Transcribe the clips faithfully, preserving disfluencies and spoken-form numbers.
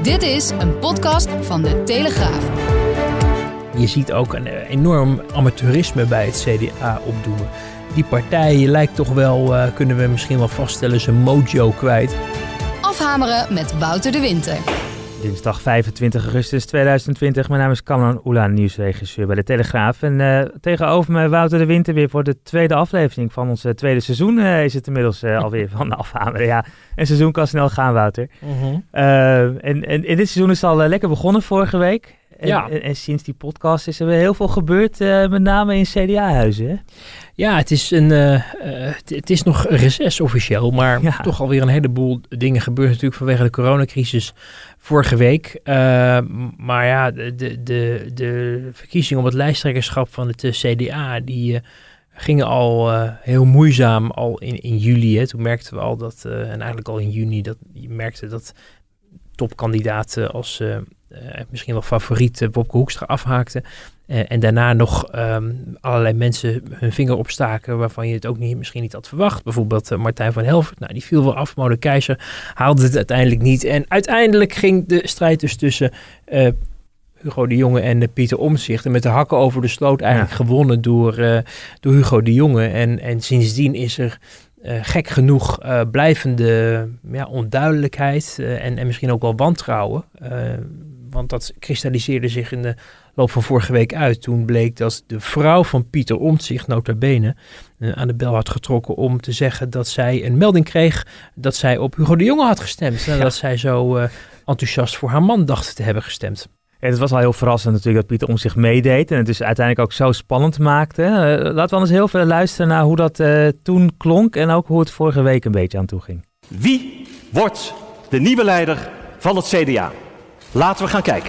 Dit is een podcast van De Telegraaf. Je ziet ook een enorm amateurisme bij het C D A opdoemen. Die partij lijkt toch wel, uh, kunnen we misschien wel vaststellen, zijn mojo kwijt. Afhameren met Wouter de Winter. Dinsdag vijfentwintig augustus tweeduizend twintig. Mijn naam is Kamran Oela, nieuwsregisseur bij De Telegraaf. En uh, tegenover mij Wouter de Winter weer voor de tweede aflevering van ons uh, tweede seizoen. Uh, is het inmiddels uh, alweer van Afhameren. Ja, een seizoen kan snel gaan, Wouter. Uh-huh. Uh, en, en in dit seizoen is het al uh, lekker begonnen vorige week. En, ja. en, en sinds die podcast is er weer heel veel gebeurd, uh, met name in C D A-huizen. Hè? Ja, het is, een, uh, uh, t- het is nog reces officieel, maar ja. toch alweer een heleboel dingen gebeurd natuurlijk vanwege de coronacrisis vorige week. Uh, maar ja, de, de, de, de verkiezingen om het lijsttrekkerschap van het uh, C D A, die uh, gingen al uh, heel moeizaam al in, in juli. Hè. Toen merkten we al dat, uh, en eigenlijk al in juni, dat je merkte dat topkandidaten als uh, uh, misschien wel favoriet uh, Wopke Hoekstra afhaakten. Uh, en daarna nog um, allerlei mensen hun vinger opstaken waarvan je het ook niet, misschien niet had verwacht. Bijvoorbeeld uh, Martijn van Helvert. Nou, die viel wel af. Mo de Keizer haalde het uiteindelijk niet. En uiteindelijk ging de strijd dus tussen uh, Hugo de Jonge en uh, Pieter Omtzigt. En met de hakken over de sloot eigenlijk ja. gewonnen door, uh, door Hugo de Jonge. En, en sindsdien is er Uh, gek genoeg uh, blijvende ja, onduidelijkheid uh, en, en misschien ook wel wantrouwen. Uh, want dat kristalliseerde zich in de loop van vorige week uit. Toen bleek dat de vrouw van Pieter Omtzigt, nota bene, uh, aan de bel had getrokken om te zeggen dat zij een melding kreeg dat zij op Hugo de Jonge had gestemd. Nadat ja. zij zo uh, enthousiast voor haar man dacht te hebben gestemd. Ja, het was al heel verrassend natuurlijk dat Pieter Omtzigt meedeed en het dus uiteindelijk ook zo spannend maakte. Uh, laten we anders heel veel luisteren naar hoe dat uh, toen klonk en ook hoe het vorige week een beetje aan toe ging. Wie wordt de nieuwe leider van het C D A? Laten we gaan kijken.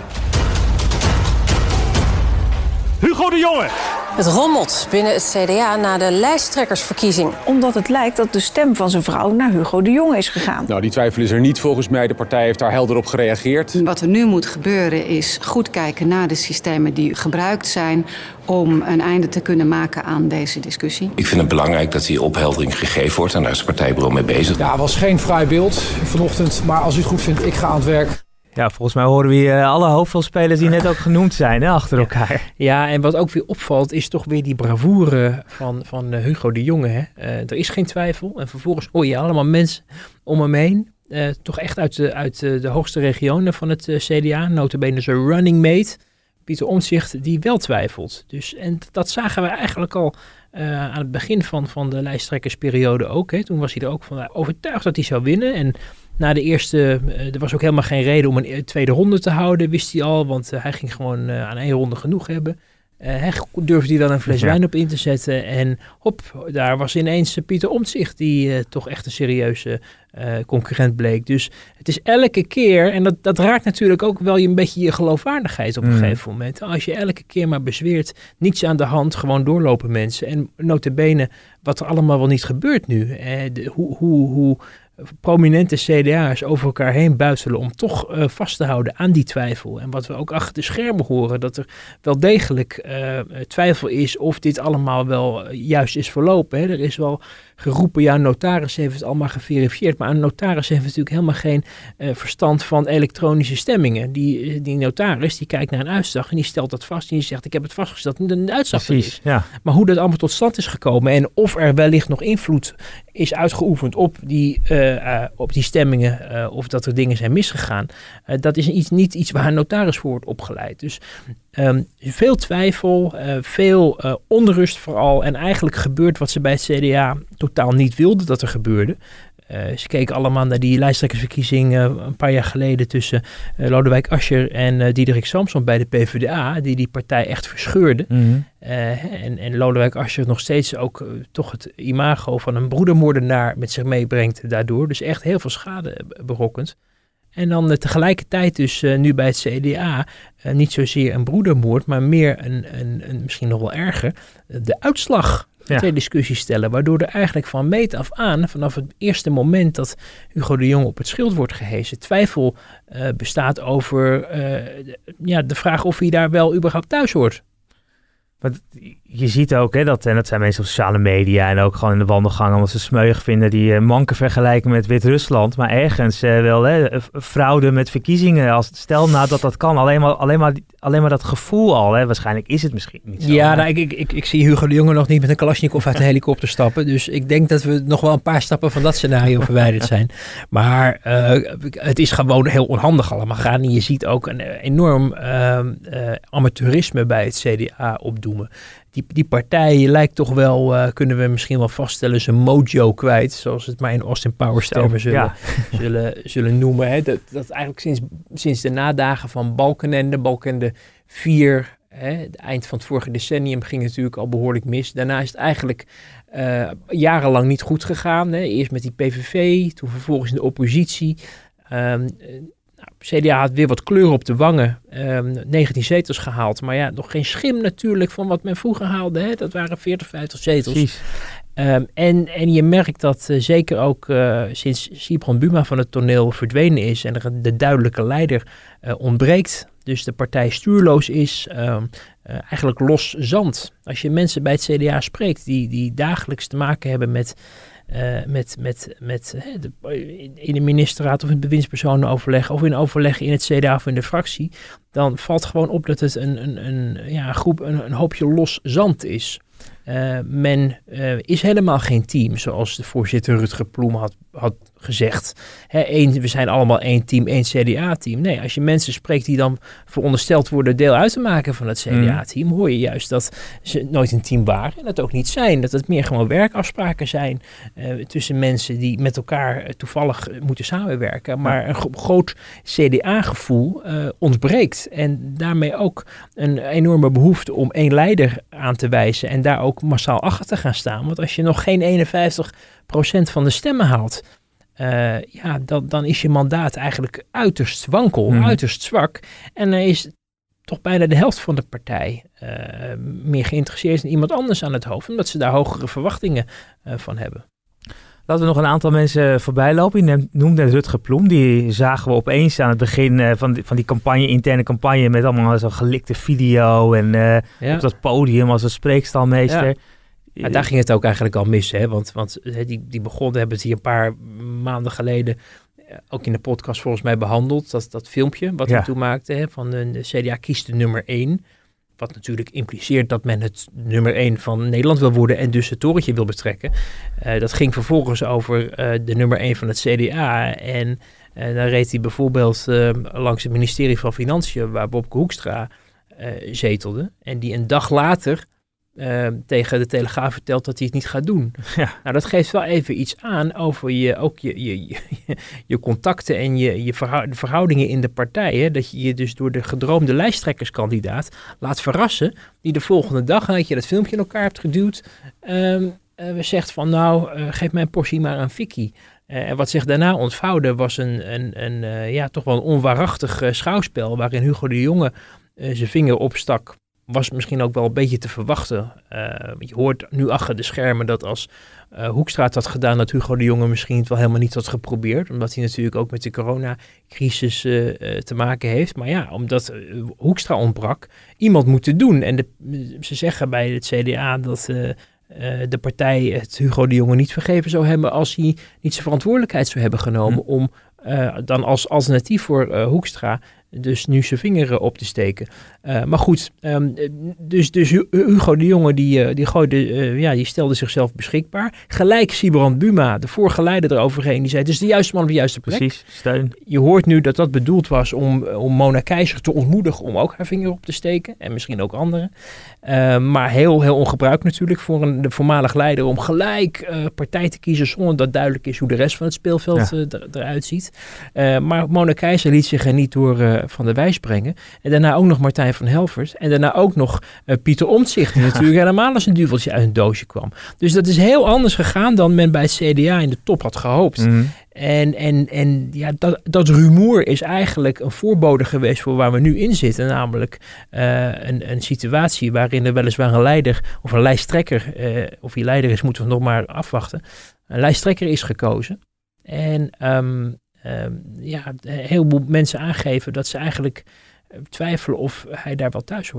Hugo de Jonge! Het rommelt binnen het C D A na de lijsttrekkersverkiezing. Omdat het lijkt dat de stem van zijn vrouw naar Hugo de Jonge is gegaan. Nou, die twijfel is er niet volgens mij. De partij heeft daar helder op gereageerd. Wat er nu moet gebeuren is goed kijken naar de systemen die gebruikt zijn om een einde te kunnen maken aan deze discussie. Ik vind het belangrijk dat die opheldering gegeven wordt en daar is het partijbureau mee bezig. Ja, het was geen fraai beeld vanochtend, maar als u het goed vindt, ik ga aan het werk. Ja, volgens mij horen we hier uh, alle hoofdrolspelers die net ook genoemd zijn, hè, achter elkaar. Ja, en wat ook weer opvalt is toch weer die bravoure van, van uh, Hugo de Jonge. Hè? Uh, er is geen twijfel. En vervolgens hoor je allemaal mensen om hem heen. Uh, toch echt uit, de, uit de, de hoogste regionen van het uh, C D A. Nota bene zijn running mate, Pieter Omtzigt, die wel twijfelt. Dus, en dat zagen we eigenlijk al uh, aan het begin van, van de lijsttrekkersperiode ook. Hè? Toen was hij er ook van overtuigd dat hij zou winnen. En na de eerste, uh, er was ook helemaal geen reden om een tweede ronde te houden, wist hij al. Want uh, hij ging gewoon uh, aan één ronde genoeg hebben. Uh, hij durfde hij wel een fles ja. wijn op in te zetten. En hop, daar was ineens uh, Pieter Omtzigt, die uh, toch echt een serieuze uh, concurrent bleek. Dus het is elke keer, en dat, dat raakt natuurlijk ook wel je een beetje je geloofwaardigheid op een mm. gegeven moment. Als je elke keer maar bezweert, niets aan de hand, gewoon doorlopen mensen. En nota bene, wat er allemaal wel niet gebeurt nu. Uh, de, hoe... hoe, hoe prominente C D A'ers over elkaar heen buitelen om toch uh, vast te houden aan die twijfel. En wat we ook achter de schermen horen, dat er wel degelijk uh, twijfel is of dit allemaal wel uh, juist is verlopen. Hè. Er is wel geroepen, ja, een notaris heeft het allemaal geverifieerd, maar een notaris heeft natuurlijk helemaal geen uh, verstand van elektronische stemmingen. Die, die notaris, die kijkt naar een uitslag en die stelt dat vast en die zegt, ik heb het vastgesteld en de uitslag Precies, is. Ja. Maar hoe dat allemaal tot stand is gekomen en of er wellicht nog invloed is uitgeoefend op die, uh, uh, op die stemmingen, uh, of dat er dingen zijn misgegaan, uh, dat is iets, niet iets waar een notaris voor wordt opgeleid. Dus um, veel twijfel, uh, veel uh, onrust vooral en eigenlijk gebeurt wat ze bij het C D A totaal niet wilden dat er gebeurde. Uh, ze keken allemaal naar die lijsttrekkersverkiezing uh, een paar jaar geleden tussen uh, Lodewijk Asscher en uh, Diederik Samsom bij de P v d A, die die partij echt verscheurde. Mm-hmm. Uh, en, en Lodewijk Asscher nog steeds ook uh, toch het imago van een broedermoordenaar met zich meebrengt daardoor. Dus echt heel veel schade berokkend. En dan uh, tegelijkertijd dus uh, nu bij het C D A uh, niet zozeer een broedermoord, maar meer een, een, een misschien nog wel erger, uh, de uitslag ja. ter discussie stellen. Waardoor er eigenlijk van meet af aan, vanaf het eerste moment dat Hugo de Jonge op het schild wordt gehesen, twijfel uh, bestaat over uh, de, ja, de vraag of hij daar wel überhaupt thuis hoort. Want je ziet ook, hè, dat, en dat zijn mensen op sociale media en ook gewoon in de wandelgangen, omdat ze smeuig vinden, die uh, manken vergelijken met Wit-Rusland. Maar ergens uh, wel, hè, fraude met verkiezingen. Als, stel nou dat dat kan, alleen maar, alleen maar, alleen maar dat gevoel al. Hè, waarschijnlijk is het misschien niet zo. Ja, nou, ik, ik, ik, ik zie Hugo de Jonge nog niet met een Kalashnikov uit de helikopter stappen. Dus ik denk dat we nog wel een paar stappen van dat scenario verwijderd zijn. Maar uh, het is gewoon heel onhandig allemaal gaan. En je ziet ook een enorm uh, uh, amateurisme bij het C D A opdoemen. Die, die partij lijkt toch wel, uh, kunnen we misschien wel vaststellen, zijn mojo kwijt. Zoals we het maar in Austin Powers termen zullen, ja. zullen, zullen noemen. Hè. Dat, dat eigenlijk sinds, sinds de nadagen van Balkenende, Balkenende vier, hè, het eind van het vorige decennium ging het natuurlijk al behoorlijk mis. Daarna is het eigenlijk uh, jarenlang niet goed gegaan. Hè. Eerst met die P V V, toen vervolgens in de oppositie. Um, C D A had weer wat kleur op de wangen, um, negentien zetels gehaald. Maar ja, nog geen schim natuurlijk van wat men vroeger haalde. Hè? Dat waren veertig, vijftig zetels. Um, en, en je merkt dat uh, zeker ook uh, sinds Sibrand Buma van het toneel verdwenen is en er de duidelijke leider uh, ontbreekt. Dus de partij stuurloos is, um, uh, eigenlijk los zand. Als je mensen bij het C D A spreekt die, die dagelijks te maken hebben met... Uh, met, met, met uh, de, in de ministerraad of in het bewindspersonenoverleg of in overleg in het C D A of in de fractie, dan valt gewoon op dat het een, een, een, ja, groep, een, een hoopje los zand is. Uh, men uh, is helemaal geen team, zoals de voorzitter Rutger Ploem had, had gezegd. Hè, één, we zijn allemaal één team, één C D A-team. Nee, als je mensen spreekt die dan verondersteld worden deel uit te maken van het C D A-team, hoor je juist dat ze nooit een team waren en dat ook niet zijn. Dat het meer gewoon werkafspraken zijn uh, tussen mensen die met elkaar uh, toevallig uh, moeten samenwerken. Maar een gro- groot C D A-gevoel uh, ontbreekt. En daarmee ook een enorme behoefte om één leider aan te wijzen en daar ook massaal achter te gaan staan. Want als je nog geen eenenvijftig procent van de stemmen haalt, uh, ja, dan, dan is je mandaat eigenlijk uiterst wankel, mm. uiterst zwak. En dan is toch bijna de helft van de partij uh, meer geïnteresseerd in iemand anders aan het hoofd, omdat ze daar hogere verwachtingen uh, van hebben. Laten we nog een aantal mensen voorbij lopen. Je noemde Rutger Ploem. Die zagen we opeens aan het begin uh, van, die, van die campagne, interne campagne, met allemaal zo'n gelikte video en uh, ja. op dat podium als een spreekstalmeester. Ja. Ja, daar ging het ook eigenlijk al mis, hè? Want, want die, die begon, we hebben het hier een paar maanden geleden ook in de podcast volgens mij behandeld. Dat, dat filmpje wat ja. hij toen maakte, hè, van de, de C D A kiest de nummer één. Wat natuurlijk impliceert dat men het nummer één van Nederland wil worden en dus het torentje wil betrekken. Uh, dat ging vervolgens over uh, de nummer één van het C D A. En uh, dan reed hij bijvoorbeeld uh, langs het ministerie van Financiën, waar Bobke Hoekstra uh, zetelde. En die een dag later uh, tegen de Telegraaf vertelt dat hij het niet gaat doen. Ja. Nou, dat geeft wel even iets aan over je, ook je, je, je, je contacten en je, je verhou- de verhoudingen in de partij. Hè? Dat je je dus door de gedroomde lijsttrekkerskandidaat laat verrassen, die de volgende dag, nadat je dat filmpje in elkaar hebt geduwd, um, uh, zegt van nou, uh, geef mij een portie maar aan Vicky. Uh, en wat zich daarna ontvouwde was een, een, een uh, ja, toch wel een onwaarachtig uh, schouwspel, waarin Hugo de Jonge uh, zijn vinger opstak. Was misschien ook wel een beetje te verwachten. Uh, je hoort nu achter de schermen dat als uh, Hoekstra het had gedaan, dat Hugo de Jonge misschien het wel helemaal niet had geprobeerd. Omdat hij natuurlijk ook met de coronacrisis uh, uh, te maken heeft. Maar ja, omdat uh, Hoekstra ontbrak, iemand moet het doen. En de, ze zeggen bij het C D A dat uh, uh, de partij het Hugo de Jonge niet vergeven zou hebben als hij niet zijn verantwoordelijkheid zou hebben genomen hm. om uh, dan als alternatief voor uh, Hoekstra dus nu zijn vingeren op te steken. Uh, maar goed, um, dus, dus Hugo de Jonge die, die, gooide, uh, ja, die stelde zichzelf beschikbaar. Gelijk Sibrand Buma, de vorige leider eroverheen, die zei het is de juiste man op de juiste plek. Precies, steun. Je hoort nu dat dat bedoeld was om, om Mona Keizer te ontmoedigen om ook haar vinger op te steken. En misschien ook anderen. Uh, maar heel, heel ongebruikt natuurlijk voor een de voormalig leider om gelijk uh, partij te kiezen zonder dat duidelijk is hoe de rest van het speelveld ja. uh, er, eruit ziet. Uh, maar Mona Keizer liet zich er niet door uh, van de wijs brengen. En daarna ook nog Martijn van Helvert. En daarna ook nog uh, Pieter Omtzigt, die natuurlijk helemaal als een duveltje uit een doosje kwam. Dus dat is heel anders gegaan dan men bij het C D A in de top had gehoopt. Mm-hmm. En, en, en ja, dat, dat rumoer is eigenlijk een voorbode geweest voor waar we nu in zitten. Namelijk uh, een, een situatie waarin er weliswaar een leider of een lijsttrekker, uh, of die leider is, moeten we nog maar afwachten. Een lijsttrekker is gekozen. En um, um, ja, een heleboel mensen aangeven dat ze eigenlijk twijfelen of hij daar wel thuis hoort.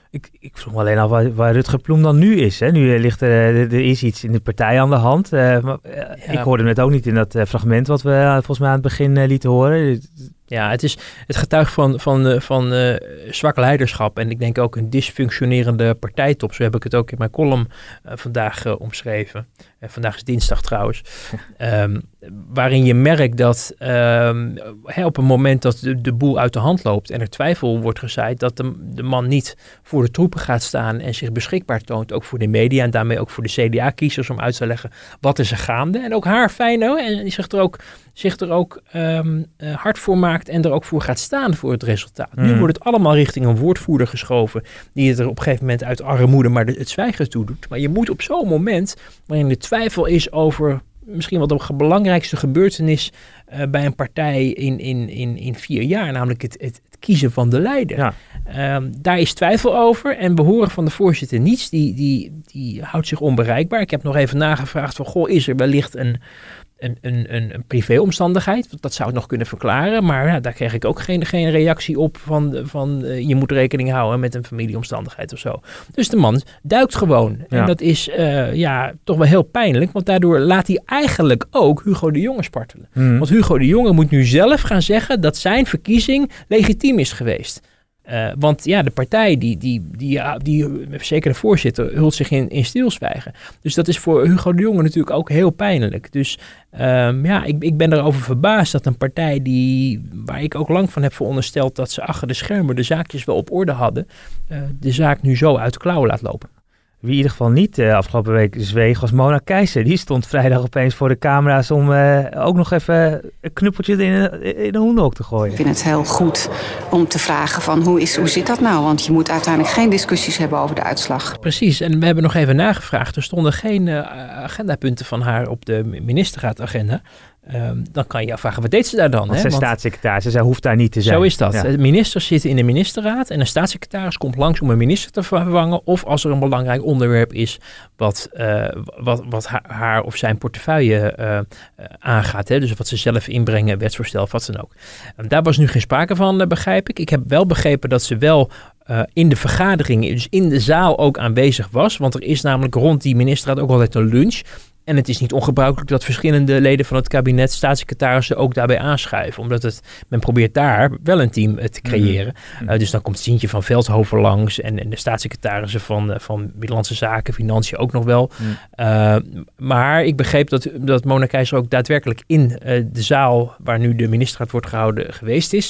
Ik, ik vroeg me alleen af waar, waar Rutger Ploem dan nu is. Hè? Nu ligt er, er is iets in de partij aan de hand. Uh, maar, uh, ja. Ik hoorde hem net ook niet in dat uh, fragment wat we uh, volgens mij aan het begin uh, lieten horen. Ja, het, is, het getuigt van, van, uh, van uh, zwak leiderschap en ik denk ook een dysfunctionerende partijtop. Zo heb ik het ook in mijn column uh, vandaag uh, omschreven. Uh, vandaag is dinsdag trouwens. um, waarin je merkt dat um, he, op een moment dat de, de boel uit de hand loopt en er twijfel wordt gezaaid, dat de, de man niet voor de troepen gaat staan en zich beschikbaar toont, ook voor de media en daarmee ook voor de C D A-kiezers om uit te leggen wat is er gaande. En ook haar fijn hoor, en die zich er ook, zich er ook um, uh, hard voor maakt en er ook voor gaat staan voor het resultaat. Mm. Nu wordt het allemaal richting een woordvoerder geschoven die het er op een gegeven moment uit armoede maar de, het zwijgen toe doet. Maar je moet op zo'n moment waarin er twijfel is over misschien wel de belangrijkste gebeurtenis uh, bij een partij in, in, in, in vier jaar, namelijk het, het, het kiezen van de leider. Ja. Um, daar is twijfel over en we horen van de voorzitter niets. Die, die, die houdt zich onbereikbaar. Ik heb nog even nagevraagd van, goh, is er wellicht een Een, een, een privéomstandigheid, dat zou het nog kunnen verklaren, maar ja, daar kreeg ik ook geen, geen reactie op van, van uh, je moet rekening houden met een familieomstandigheid of zo. Dus de man duikt gewoon. Ja. En dat is uh, ja, toch wel heel pijnlijk, want daardoor laat hij eigenlijk ook Hugo de Jonge spartelen. Mm. Want Hugo de Jonge moet nu zelf gaan zeggen dat zijn verkiezing legitiem is geweest. Uh, want ja, de partij, die, die, die, die, die zeker de voorzitter, hult zich in, in stilzwijgen. Dus dat is voor Hugo de Jonge natuurlijk ook heel pijnlijk. Dus um, ja, ik, ik ben erover verbaasd dat een partij die, waar ik ook lang van heb verondersteld dat ze achter de schermen de zaakjes wel op orde hadden, uh, de zaak nu zo uit de klauwen laat lopen. Wie in ieder geval niet uh, afgelopen week zweeg was Mona Keijzer. Die stond vrijdag opeens voor de camera's om uh, ook nog even een knuppeltje in, in de hoenderhok te gooien. Ik vind het heel goed om te vragen van hoe, is, hoe zit dat nou? Want je moet uiteindelijk geen discussies hebben over de uitslag. Precies, en we hebben nog even nagevraagd. Er stonden geen uh, agendapunten van haar op de ministerraadagenda. Um, dan kan je afvragen, wat deed ze daar dan? Want ze is staatssecretaris, zij hoeft daar niet te zijn. Zo is dat. Ja. De ministers zitten in de ministerraad en een staatssecretaris komt langs om een minister te vervangen of als er een belangrijk onderwerp is wat, uh, wat, wat haar, haar of zijn portefeuille uh, uh, aangaat. Hè? Dus wat ze zelf inbrengen, wetsvoorstel of wat dan ook. Um, daar was nu geen sprake van, uh, begrijp ik. Ik heb wel begrepen dat ze wel Uh, in de vergadering, dus in de zaal ook aanwezig was. Want er is namelijk rond die ministerraad ook altijd een lunch. En het is niet ongebruikelijk dat verschillende leden van het kabinet, staatssecretarissen ook daarbij aanschuiven. Omdat het, men probeert daar wel een team uh, te creëren. Mm-hmm. Uh, dus dan komt Sientje van Veldhoven langs en, en de staatssecretarissen van, uh, van Binnenlandse Zaken, Financiën ook nog wel. Mm. Uh, maar ik begreep dat, dat Mona Keijzer ook daadwerkelijk in uh, de zaal waar nu de ministerraad wordt gehouden geweest is.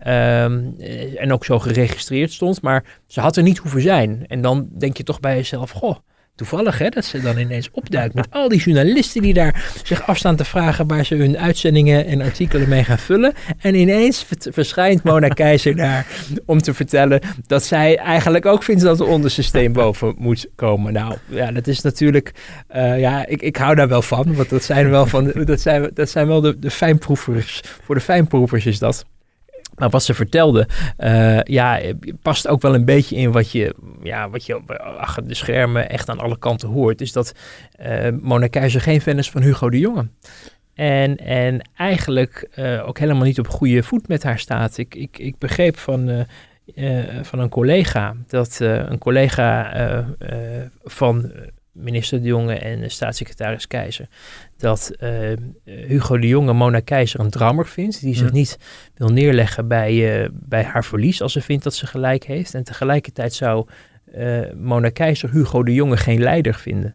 Um, en ook zo geregistreerd stond. Maar ze had er niet hoeven zijn. En dan denk je toch bij jezelf, goh, toevallig hè, dat ze dan ineens opduikt met al die journalisten die daar zich afstaan te vragen waar ze hun uitzendingen en artikelen mee gaan vullen. En ineens verschijnt Mona Keijzer daar om te vertellen dat zij eigenlijk ook vindt dat het onderste steen boven moet komen. Nou, ja, dat is natuurlijk, uh, ja, ik, ik hou daar wel van, want dat zijn wel van, dat zijn, dat zijn wel de, de fijnproevers. Voor de fijnproevers is dat. Maar wat ze vertelde, uh, ja, past ook wel een beetje in wat je, ja, wat je achter de schermen echt aan alle kanten hoort. Is dat uh, Mona Keijzer geen fan is van Hugo de Jonge. En, en eigenlijk uh, ook helemaal niet op goede voet met haar staat. Ik, ik, ik begreep van, uh, uh, van een collega, dat uh, een collega uh, uh, van minister De Jonge en staatssecretaris Keijzer, dat uh, Hugo de Jonge Mona Keijzer een drammer vindt, die zich mm. niet wil neerleggen bij, uh, bij haar verlies als ze vindt dat ze gelijk heeft. En tegelijkertijd zou uh, Mona Keijzer Hugo de Jonge geen leider vinden.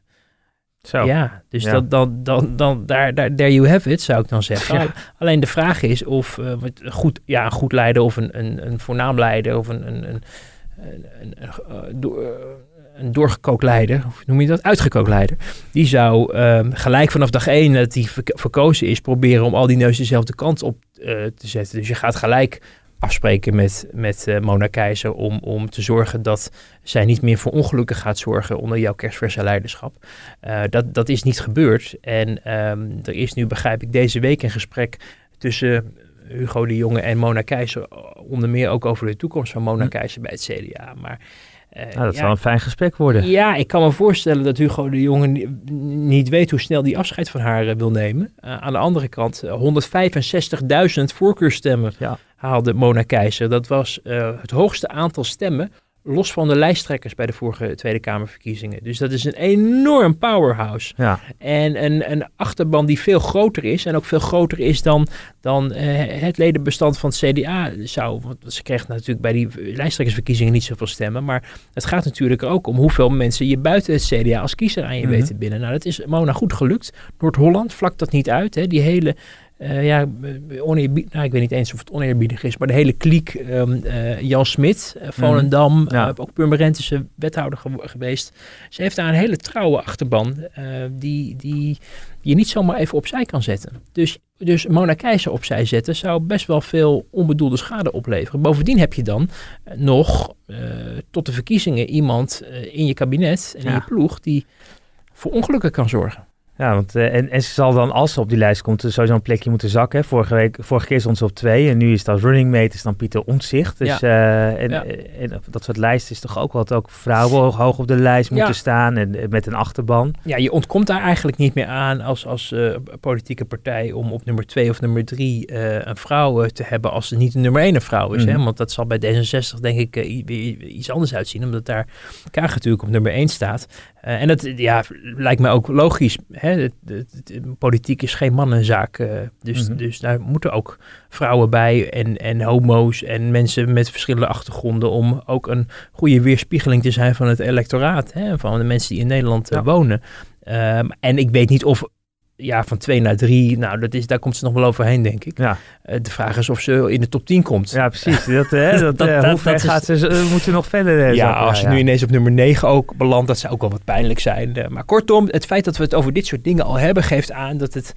Zo. Ja, dus ja. dat, dan, dan, dan, daar, daar, there you have it, zou ik dan zeggen. Ja. Alleen de vraag is of uh, goed, ja, een goed leider of een, een, een voornaam leider of een, een, een, een, een, een, een, een doorgekookt leider, of noem je dat, uitgekookt leider, die zou uh, gelijk vanaf dag één dat die verk- verkozen is, proberen om al die neus dezelfde kant op uh, te zetten. Dus je gaat gelijk afspreken met, met uh, Mona Keijzer om, om te zorgen dat zij niet meer voor ongelukken gaat zorgen onder jouw kerstverse leiderschap. Uh, dat, dat is niet gebeurd. En um, er is nu, begrijp ik, deze week een gesprek tussen Hugo de Jonge en Mona Keijzer, onder meer ook over de toekomst van Mona hm. Keijzer bij het C D A. Maar Uh, nou, dat ja, zal een fijn gesprek worden. Ja, ik kan me voorstellen dat Hugo de Jonge n- niet weet hoe snel die afscheid van haar uh, wil nemen. Uh, aan de andere kant, uh, honderdvijfenzestigduizend voorkeurstemmen ja. haalde Mona Keijzer. Dat was uh, het hoogste aantal stemmen los van de lijsttrekkers bij de vorige Tweede Kamerverkiezingen. Dus dat is een enorm powerhouse. Ja. En een, een achterban die veel groter is. En ook veel groter is dan, dan uh, het ledenbestand van het C D A zou. Want ze kregen natuurlijk bij die lijsttrekkersverkiezingen niet zoveel stemmen. Maar het gaat natuurlijk ook om hoeveel mensen je buiten het C D A als kiezer aan je mm-hmm. weet te binden. Nou, dat is Mona goed gelukt. Noord-Holland vlakt dat niet uit. Hè. Die hele... Uh, ja, oneerbied, nou, ik weet niet eens of het oneerbiedig is, maar de hele kliek, um, uh, Jan Smit, uh, Volendam, mm, ja. uh, ook Purmerend is een wethouder ge- geweest. Ze heeft daar een hele trouwe achterban uh, die, die je niet zomaar even opzij kan zetten. Dus, dus Mona Keijzer opzij zetten zou best wel veel onbedoelde schade opleveren. Bovendien heb je dan uh, nog uh, tot de verkiezingen iemand uh, in je kabinet en ja. in je ploeg die voor ongelukken kan zorgen. Ja, want uh, en, en ze zal dan, als ze op die lijst komt, sowieso een plekje moeten zakken. Hè. Vorige week, vorige keer stond ze op twee en nu is dat running mate is dan Pieter Omtzigt. Dus ja. uh, en, ja. en, en dat soort lijsten is toch ook wat ook vrouwen hoog op de lijst moeten ja. staan en met een achterban. Ja, je ontkomt daar eigenlijk niet meer aan als, als uh, politieke partij om op nummer twee of nummer drie uh, een vrouw uh, te hebben als het niet de nummer één een vrouw is. Mm. Hè? Want dat zal bij D zesenzestig denk ik uh, weer iets anders uitzien, omdat daar Kaag natuurlijk op nummer één staat. Uh, en dat ja, lijkt me ook logisch. Hè? Het, het, het, politiek is geen mannenzaak. Uh, dus, mm-hmm. dus daar moeten ook vrouwen bij en, en homo's en mensen met verschillende achtergronden om ook een goede weerspiegeling te zijn van het electoraat. Hè? Van de mensen die in Nederland uh, ja. wonen. Um, en ik weet niet of... Ja, van twee naar drie, nou, dat is, daar komt ze nog wel overheen, denk ik. Ja. Uh, de vraag is of ze in de top tien komt. Ja, precies. Dat, hè, dat, dat, uh, dat, hoe ver dat gaat is... ze, uh, moet ze nog verder? Uh, ja, zakken, als je ja, nu ja. ineens op nummer negen ook belandt, dat zou ook wel wat pijnlijk zijn. Uh, maar kortom, het feit dat we het over dit soort dingen al hebben, geeft aan dat het...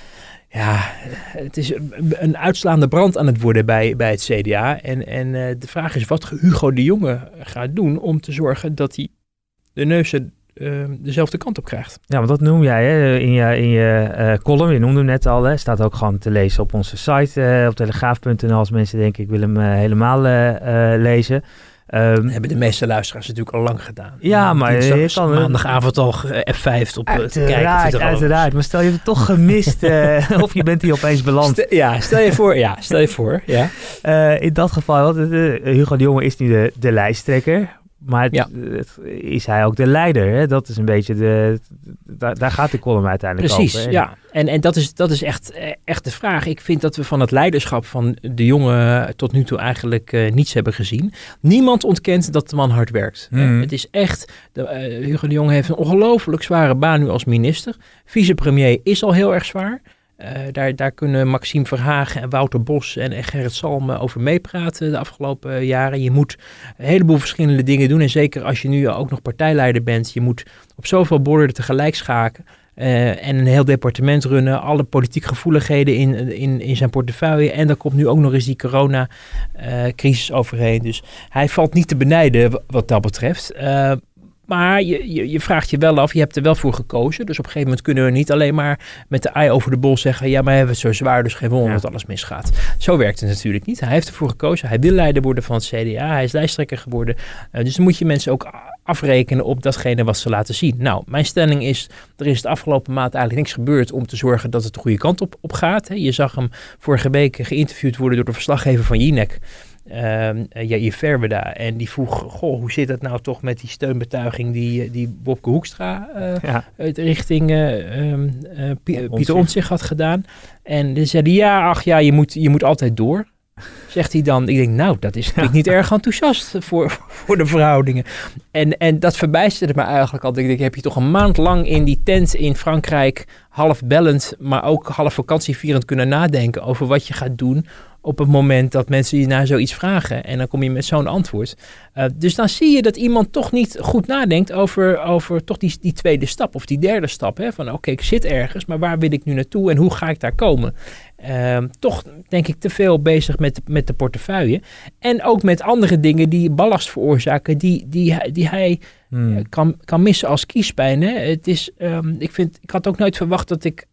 Ja, het is een uitslaande brand aan het worden bij, bij het C D A. En, en uh, de vraag is wat Hugo de Jonge gaat doen om te zorgen dat hij de neuzen... Uh, dezelfde kant op krijgt. Ja, want dat noem jij hè, in je, in je uh, column. Je noemde hem net al. Hè, staat ook gewoon te lezen op onze site. Uh, op telegraaf punt n l als mensen denken ik wil hem uh, helemaal uh, uh, lezen. Um, hebben de meeste luisteraars natuurlijk al lang gedaan. Ja, maar Dinsdag, je kan maandagavond al F vijf op uiteraard, te kijken. Uiteraard, maar stel je het toch gemist uh, of je bent hier opeens beland. Stel, ja, stel je voor. Ja, stel je voor. Ja. Uh, in dat geval, uh, Hugo de Jonge is nu de, de lijsttrekker. Maar het, ja. het, is hij ook de leider? Hè? Dat is een beetje de... Daar, daar gaat de column uiteindelijk Precies, over. Precies, ja. En, en dat is, dat is echt, echt de vraag. Ik vind dat we van het leiderschap van de jongen tot nu toe eigenlijk uh, niets hebben gezien. Niemand ontkent dat de man hard werkt. Mm. Uh, het is echt... De, uh, Hugo de Jonge heeft een ongelooflijk zware baan nu als minister. Vicepremier is al heel erg zwaar. Uh, daar, daar kunnen Maxime Verhagen en Wouter Bos en, en Gerrit Salm over meepraten de afgelopen uh, jaren. Je moet een heleboel verschillende dingen doen. En zeker als je nu ook nog partijleider bent. Je moet op zoveel borden tegelijk schaken. Uh, en een heel departement runnen. Alle politieke gevoeligheden in, in, in zijn portefeuille. En dan komt nu ook nog eens die corona-crisis uh, overheen. Dus hij valt niet te benijden wat dat betreft. Uh, Maar je, je, je vraagt je wel af, je hebt er wel voor gekozen. Dus op een gegeven moment kunnen we niet alleen maar met de eye over de bol zeggen... ja, maar we hebben het zo zwaar, dus geen wonder ja. dat alles misgaat. Zo werkt het natuurlijk niet. Hij heeft ervoor gekozen. Hij wil leider worden van het C D A. Hij is lijsttrekker geworden. Uh, dus dan moet je mensen ook afrekenen op datgene wat ze laten zien. Nou, mijn stelling is, er is de afgelopen maand eigenlijk niks gebeurd... om te zorgen dat het de goede kant op, op gaat. Hè. Je zag hem vorige week geïnterviewd worden door de verslaggever van Jinek... Uh, Jair Verweda. En die vroeg, goh, hoe zit het nou toch met die steunbetuiging die, die Wopke Hoekstra uh, ja. richting uh, um, uh, P- Pieter Omtzigt had gedaan. En die zei ja, ach ja, je moet, je moet altijd door. Zegt hij dan. Ik denk, nou, dat is ja. niet erg enthousiast voor, voor de verhoudingen. En, en dat verbijsterde me eigenlijk al. Ik denk, heb je toch een maand lang in die tent in Frankrijk half bellend, maar ook half vakantievierend kunnen nadenken over wat je gaat doen op het moment dat mensen je naar zoiets vragen. En dan kom je met zo'n antwoord. Uh, dus dan zie je dat iemand toch niet goed nadenkt over, over toch die, die tweede stap of die derde stap. Hè? Van oké, okay, ik zit ergens, maar waar wil ik nu naartoe en hoe ga ik daar komen? Uh, toch denk ik te veel bezig met, met de portefeuille. En ook met andere dingen die ballast veroorzaken die, die, die hij hmm. kan, kan missen als kiespijn. Hè? Het is, um, ik, vind, ik had ook nooit verwacht dat ik...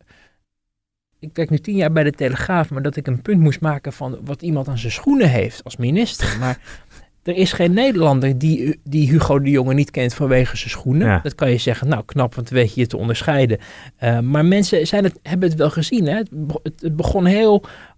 Ik werk nu tien jaar bij de Telegraaf, maar dat ik een punt moest maken van wat iemand aan zijn schoenen heeft als minister. Maar er is geen Nederlander die, die Hugo de Jonge niet kent vanwege zijn schoenen. Ja. Dat kan je zeggen, nou knap, want weet je je te onderscheiden. Uh, maar mensen zijn het, hebben het wel gezien. Hè? Het, het begon heel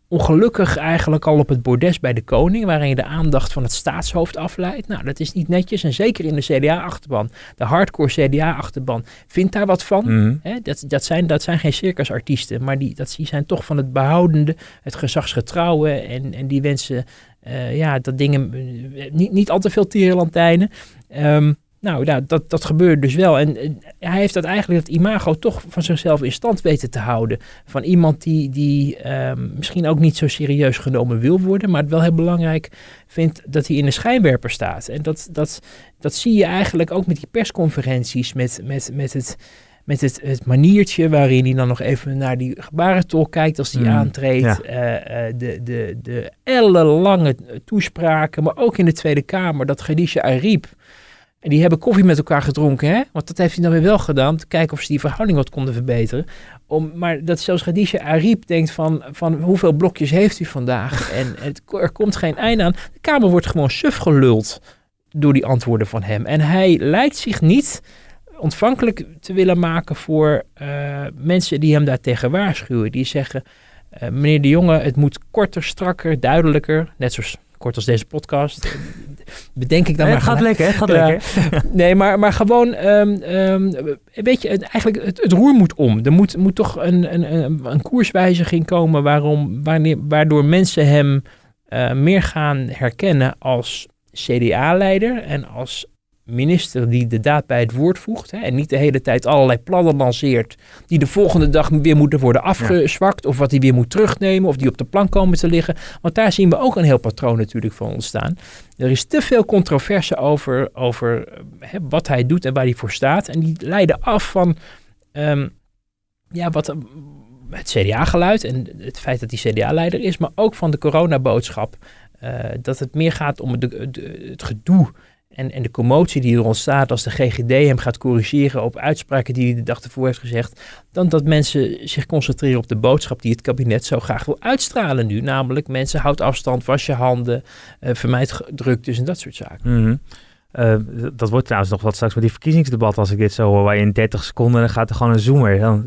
ongelukkig eigenlijk al op het bordes bij de koning, waarin je de aandacht van het staatshoofd afleidt. Nou, dat is niet netjes en zeker in de C D A-achterban. De hardcore C D A-achterban vindt daar wat van. Mm. Hè? Dat, dat, zijn, dat zijn geen circusartiesten, maar die, dat, die zijn toch van het behoudende, het gezagsgetrouwe en, en die wensen uh, ja, dat dingen, uh, niet, niet al te veel tierenlantijnen. Um, Nou, nou dat, dat gebeurt dus wel. En, en hij heeft dat eigenlijk, dat imago toch van zichzelf in stand weten te houden. Van iemand die, die um, misschien ook niet zo serieus genomen wil worden, maar het wel heel belangrijk vindt dat hij in de schijnwerper staat. En dat, dat, dat zie je eigenlijk ook met die persconferenties, met, met, met het... Met het, het maniertje waarin hij dan nog even naar die gebarentol kijkt als hij mm, aantreedt. Ja. Uh, uh, de, de, de ellenlange toespraken, maar ook in de Tweede Kamer, dat Khadija Ariep. En die hebben koffie met elkaar gedronken, hè? Want dat heeft hij dan weer wel gedaan, om te kijken of ze die verhouding wat konden verbeteren. Om, maar dat zelfs Khadija Ariep denkt van, van hoeveel blokjes heeft u vandaag? En het, er komt geen einde aan. De Kamer wordt gewoon suf geluld door die antwoorden van hem. En hij lijkt zich niet ontvankelijk te willen maken voor uh, mensen die hem daartegen waarschuwen. Die zeggen, uh, meneer De Jonge, het moet korter, strakker, duidelijker. Net zoals kort als deze podcast. Bedenk ik dan nee, maar. Het gaat lekker, het gaat ja. lekker. Nee, maar, maar gewoon, um, um, weet je, het, eigenlijk het, het roer moet om. Er moet, moet toch een, een, een, een koerswijziging komen waarom, wanneer, waardoor mensen hem uh, meer gaan herkennen als C D A-leider en als minister die de daad bij het woord voegt. Hè, en niet de hele tijd allerlei plannen lanceert die de volgende dag weer moeten worden afgezwakt. Ja. Of wat hij weer moet terugnemen. Of die op de plank komen te liggen. Want daar zien we ook een heel patroon natuurlijk van ontstaan. Er is te veel controverse over, over hè, wat hij doet en waar hij voor staat. En die leiden af van um, ja, wat, het C D A-geluid en het feit dat hij C D A-leider is. Maar ook van de coronaboodschap. Uh, dat het meer gaat om de, de, het gedoe En, en de commotie die er ontstaat als de G G D hem gaat corrigeren op uitspraken die hij de dag ervoor heeft gezegd, dan dat mensen zich concentreren op de boodschap die het kabinet zo graag wil uitstralen nu. Namelijk mensen, houd afstand, was je handen, uh, vermijd druktes en dat soort zaken. Mm-hmm. Uh, dat wordt trouwens nog wat straks met die verkiezingsdebat als ik dit zo hoor, waar je in dertig seconden dan gaat er gewoon een zoomer. Dan,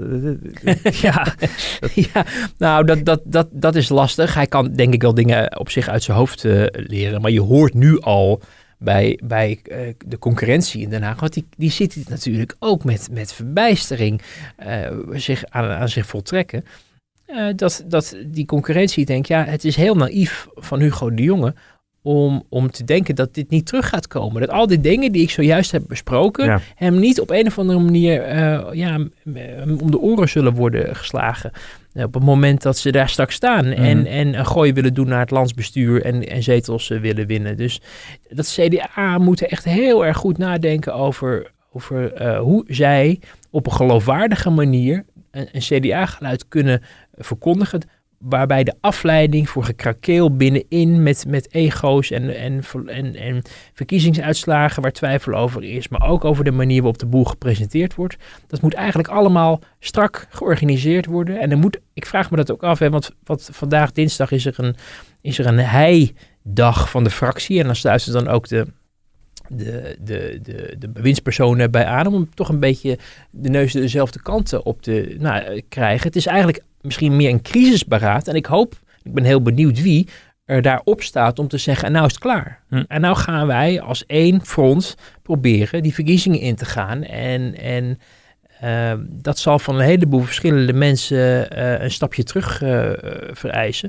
ja, ja, nou dat, dat, dat, dat is lastig. Hij kan denk ik wel dingen op zich uit zijn hoofd uh, leren, maar je hoort nu al bij, bij uh, de concurrentie in Den Haag, want die, die ziet het natuurlijk ook met, met verbijstering uh, zich aan, aan zich voltrekken. Uh, dat, dat die concurrentie denkt, ja, het is heel naïef van Hugo de Jonge om, om te denken dat dit niet terug gaat komen. Dat al die dingen die ik zojuist heb besproken, ja. hem niet op een of andere manier uh, ja, om de oren zullen worden geslagen. Uh, op het moment dat ze daar straks staan mm. en, en een gooi willen doen naar het landsbestuur en, en zetels uh, willen winnen. Dus dat C D A moet echt heel erg goed nadenken over, over uh, hoe zij op een geloofwaardige manier een, een C D A-geluid kunnen verkondigen, waarbij de afleiding voor gekrakeel binnenin met, met ego's en, en, en, en verkiezingsuitslagen waar twijfel over is, maar ook over de manier waarop de boel gepresenteerd wordt. Dat moet eigenlijk allemaal strak georganiseerd worden. En dan moet, ik vraag me dat ook af, hè, want wat, vandaag dinsdag is er een, is er een heidag van de fractie en dan sluiten dan ook de De, de, de, de bewindspersonen bij aan om toch een beetje de neus dezelfde kanten op te nou, krijgen. Het is eigenlijk misschien meer een crisisberaad en ik hoop, ik ben heel benieuwd wie er daarop staat om te zeggen, en nou is het klaar. Hm. En nou gaan wij als één front proberen die verkiezingen in te gaan en, en uh, dat zal van een heleboel verschillende mensen uh, een stapje terug uh, vereisen.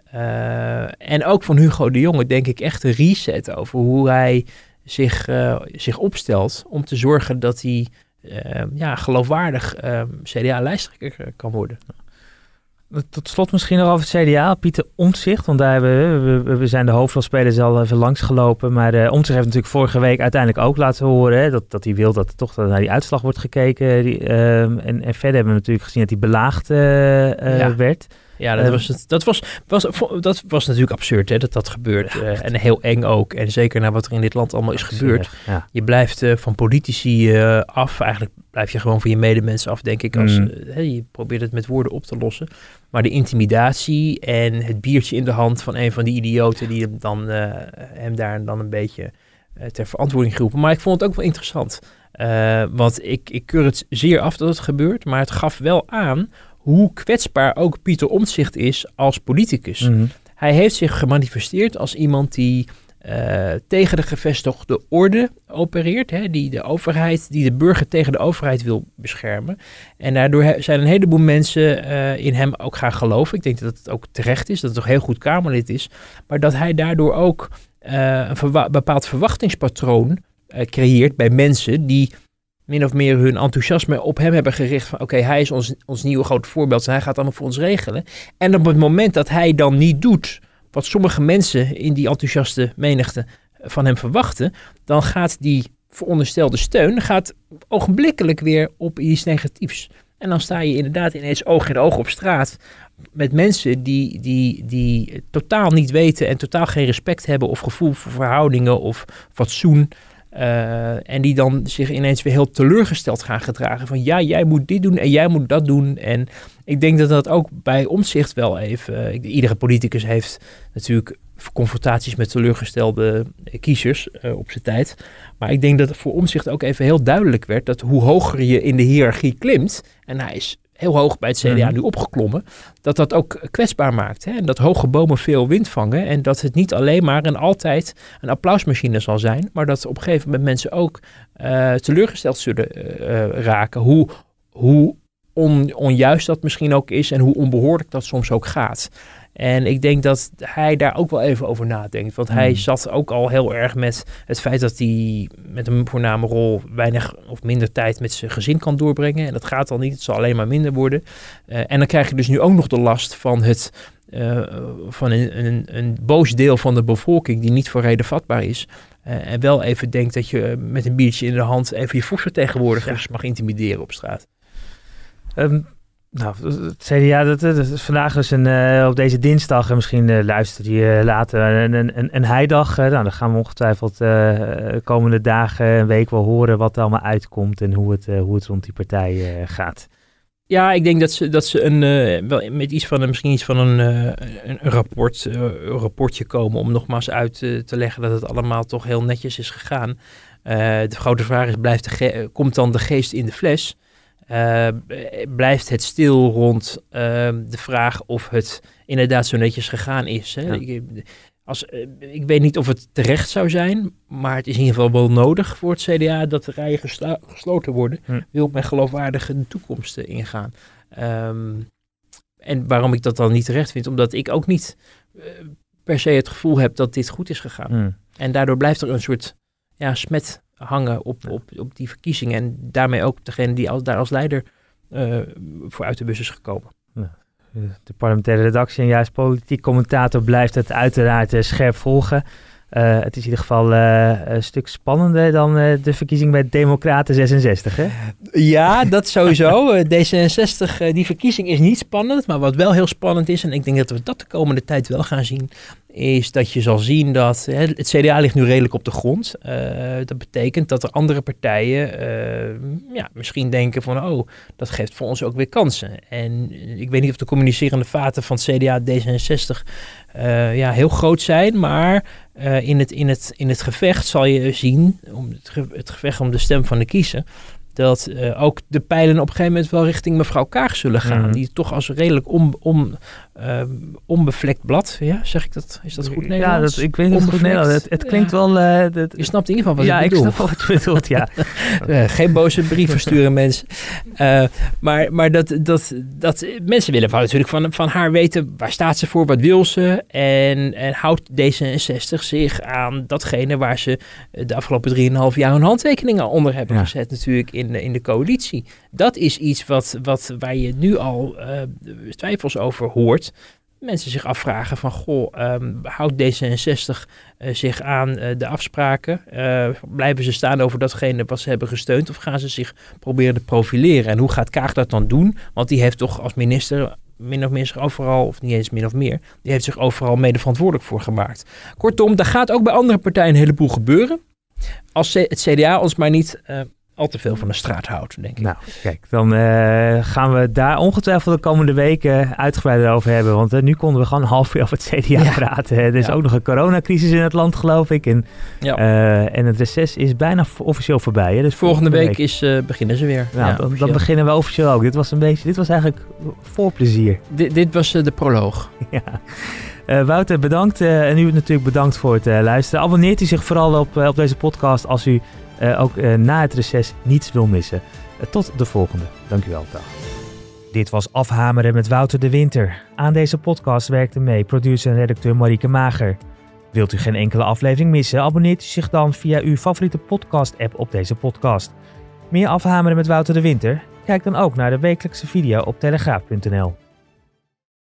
Uh, en ook van Hugo de Jonge denk ik echt een reset over hoe hij zich, uh, zich opstelt om te zorgen dat hij uh, ja, geloofwaardig uh, C D A-lijsttrekker kan worden. Tot slot misschien nog over het C D A, Pieter Omtzigt, want daar hebben we, we, we zijn de hoofdrolspelers al even langsgelopen, maar uh, Omtzigt heeft natuurlijk vorige week uiteindelijk ook laten horen hè, dat, dat hij wil dat er toch naar die uitslag wordt gekeken. Die, uh, en, en verder hebben we natuurlijk gezien dat hij belaagd uh, uh, ja. werd. Ja, dat was, het, dat, was, was, dat was natuurlijk absurd hè, dat dat gebeurt. Ja, uh, en heel eng ook. En zeker naar wat er in dit land allemaal is gebeurd. Ja. Je blijft uh, van politici uh, af. Eigenlijk blijf je gewoon van je medemensen af, denk ik. Als, mm. uh, hey, je probeert het met woorden op te lossen. Maar de intimidatie en het biertje in de hand van een van die idioten die hem, dan, uh, hem daar dan een beetje uh, ter verantwoording geroepen. Maar ik vond het ook wel interessant. Uh, want ik, ik keur het zeer af dat het gebeurt. Maar het gaf wel aan hoe kwetsbaar ook Pieter Omtzigt is als politicus. Mm-hmm. Hij heeft zich gemanifesteerd als iemand die uh, tegen de gevestigde orde opereert. Hè, die de overheid, die de burger tegen de overheid wil beschermen. En daardoor zijn een heleboel mensen uh, in hem ook gaan geloven. Ik denk dat het ook terecht is, dat het toch heel goed Kamerlid is. Maar dat hij daardoor ook uh, een verwa- bepaald verwachtingspatroon uh, creëert bij mensen die min of meer hun enthousiasme op hem hebben gericht van oké, okay, hij is ons, ons nieuwe grote voorbeeld en hij gaat allemaal voor ons regelen. En op het moment dat hij dan niet doet wat sommige mensen in die enthousiaste menigte van hem verwachten, dan gaat die veronderstelde steun gaat ogenblikkelijk weer op iets negatiefs. En dan sta je inderdaad ineens oog in oog op straat met mensen die, die, die totaal niet weten en totaal geen respect hebben of gevoel voor verhoudingen of fatsoen. Uh, en die dan zich ineens weer heel teleurgesteld gaan gedragen. Van ja, jij moet dit doen en jij moet dat doen. En ik denk dat dat ook bij Omtzigt wel even... Uh, iedere politicus heeft natuurlijk confrontaties met teleurgestelde kiezers uh, op zijn tijd. Maar ik denk dat het voor Omtzigt ook even heel duidelijk werd dat hoe hoger je in de hiërarchie klimt, en hij is heel hoog bij het C D A mm-hmm. nu opgeklommen, dat dat ook kwetsbaar maakt. Hè? En dat hoge bomen veel wind vangen en dat het niet alleen maar en altijd een applausmachine zal zijn, maar dat op een gegeven moment mensen ook uh, teleurgesteld zullen uh, raken. Hoe, hoe on, onjuist dat misschien ook is en hoe onbehoorlijk dat soms ook gaat. En ik denk dat hij daar ook wel even over nadenkt. Want hij zat ook al heel erg met het feit dat hij met een voorname rol weinig of minder tijd met zijn gezin kan doorbrengen. En dat gaat al niet, het zal alleen maar minder worden. Uh, en dan krijg je dus nu ook nog de last van, het, uh, van een, een, een boos deel van de bevolking die niet voor reden vatbaar is. Uh, en wel even denkt dat je met een biertje in de hand even je volksvertegenwoordigers ja. mag intimideren op straat. Um. Nou, het C D A, dat, dat is vandaag dus een, uh, op deze dinsdag, en misschien uh, luister je uh, later, een, een, een heidag. Uh, nou, dan gaan we ongetwijfeld uh, komende dagen, een week wel horen wat er allemaal uitkomt en hoe het, uh, hoe het rond die partij uh, gaat. Ja, ik denk dat ze, dat ze een, uh, wel met iets van een, misschien iets van een, uh, een, een, rapport, uh, een rapportje komen om nogmaals uit uh, te leggen dat het allemaal toch heel netjes is gegaan. Uh, de grote vraag is, blijft de ge- komt dan de geest in de fles? Uh, blijft het stil rond uh, de vraag of het inderdaad zo netjes gegaan is. Hè? Ja. Ik, als, uh, ik weet niet of het terecht zou zijn, maar het is in ieder geval wel nodig voor het C D A dat de rijen geslo- gesloten worden. Hm. Wil men geloofwaardige de toekomst ingaan. Um, en waarom ik dat dan niet terecht vind, omdat ik ook niet uh, per se het gevoel heb dat dit goed is gegaan. Hm. En daardoor blijft er een soort ja, smet hangen op, op, op die verkiezingen. En daarmee ook degene die als, daar als leider uh, voor uit de bus is gekomen. Ja, de parlementaire redactie en juist politiek commentator blijft het uiteraard uh, scherp volgen. Uh, het is in ieder geval uh, een stuk spannender dan uh, de verkiezing bij Democraten zesenzestig, hè? Ja, dat sowieso. D zesenzestig, uh, die verkiezing is niet spannend, maar wat wel heel spannend is, en ik denk dat we dat de komende tijd wel gaan zien, is dat je zal zien dat hè, het C D A ligt nu redelijk op de grond. Uh, dat betekent dat er andere partijen uh, ja, misschien denken van oh, dat geeft voor ons ook weer kansen. En ik weet niet of de communicerende vaten van het C D A D zesenzestig uh, ja, heel groot zijn, maar uh, in, het, in, het, in het gevecht zal je zien, om het, ge- het gevecht om de stem van de kiezer, dat uh, ook de pijlen op een gegeven moment wel richting mevrouw Kaag zullen gaan. Mm-hmm. Die toch als redelijk om, om, uh, onbevlekt blad, ja, zeg ik dat? Is dat goed Nederlands? Ja, dat, ik weet niet goed Nederlands. Het, het klinkt ja. wel... Uh, dat, je snapt in ieder geval wat ja, ik bedoel. Ja, ik snap wat je bedoelt, ja. uh, geen boze brieven sturen mensen. Uh, maar maar dat, dat, dat mensen willen van, natuurlijk van, van haar weten, waar staat ze voor, wat wil ze? En, en houdt D zesenzestig zich aan datgene waar ze de afgelopen drieënhalf jaar hun handtekeningen onder hebben ja. gezet natuurlijk in In, in de coalitie. Dat is iets wat, wat, waar je nu al uh, twijfels over hoort. Mensen zich afvragen van, goh, um, houdt D zesenzestig uh, zich aan uh, de afspraken? Uh, blijven ze staan over datgene wat ze hebben gesteund? Of gaan ze zich proberen te profileren? En hoe gaat Kaag dat dan doen? Want die heeft toch als minister min of meer zich overal, of niet eens min of meer, die heeft zich overal mede verantwoordelijk voor gemaakt. Kortom, daar gaat ook bij andere partijen een heleboel gebeuren. Als het C D A ons maar niet... Uh, al te veel van de straat houdt, denk ik. Nou, kijk, dan uh, gaan we daar ongetwijfeld de komende weken uitgebreider over hebben. Want uh, nu konden we gewoon een half uur over het C D A ja. praten. Er is ja. ook nog een coronacrisis in het land, geloof ik. En, ja. uh, en het reces is bijna officieel voorbij. Hè? Dus volgende, volgende week, week is, uh, beginnen ze weer. Nou, ja, dan, dan beginnen we officieel ook. Dit was een beetje, dit was eigenlijk voor plezier. D- dit was uh, de proloog. Ja. Uh, Wouter, bedankt. Uh, en u natuurlijk bedankt voor het uh, luisteren. Abonneert u zich vooral op, uh, op deze podcast als u uh, ook uh, na het reces niets wil missen. Uh, tot de volgende. Dank u wel. Dag. Dit was Afhameren met Wouter de Winter. Aan deze podcast werkte mee producer en redacteur Marieke Mager. Wilt u geen enkele aflevering missen? Abonneert u zich dan via uw favoriete podcast-app op deze podcast. Meer Afhameren met Wouter de Winter? Kijk dan ook naar de wekelijkse video op telegraaf punt n l.